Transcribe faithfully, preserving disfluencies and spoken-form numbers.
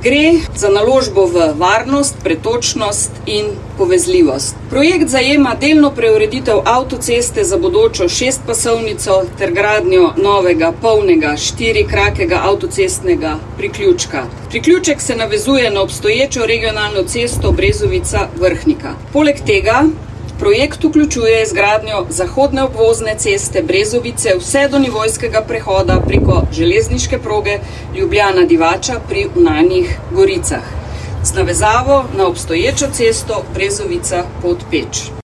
Gre za naložbo v varnost, pretočnost in povezljivost. Projekt zajema delno preureditev avtoceste za bodočo šestpasovnico ter gradnjo novega polnega štirikrakega avtocestnega priključka. Priključek se navezuje na obstoječo regionalno cesto Brezovica-Vrhnika. Poleg tega projekt vključuje izgradnjo zahodne obvozne ceste Brezovice vse do nivojskega prehoda preko železniške proge Ljubljana-Divača pri Vnanih Goricah z navezavo na obstoječo cesto Brezovica-Podpeč.